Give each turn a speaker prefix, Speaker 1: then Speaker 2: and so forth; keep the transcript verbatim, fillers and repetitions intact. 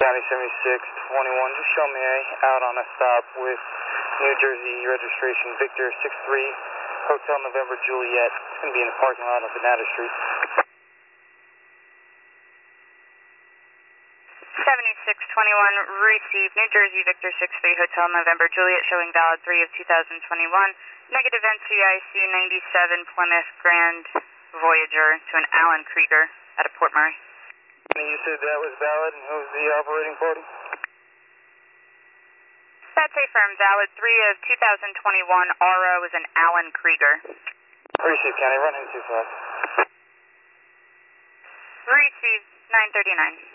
Speaker 1: County seventy-six twenty-one, just show me out on a stop with New Jersey registration Victor six three, Hotel November Juliet. It's going to be in the parking lot of Banana Street.
Speaker 2: seventy-six twenty-one, receive New Jersey Victor six three, Hotel November Juliet, showing valid three of two thousand twenty-one. Negative N C I C ninety-seven Plymouth Grand Voyager to an Alan Krieger out of Port Murray.
Speaker 1: You said that was valid, and who was the operating party?
Speaker 2: That's a firm valid three of two thousand twenty-one. R O is an Alan Krieger.
Speaker 1: Receive, County, run into fast.
Speaker 2: Receive nine thirty-nine.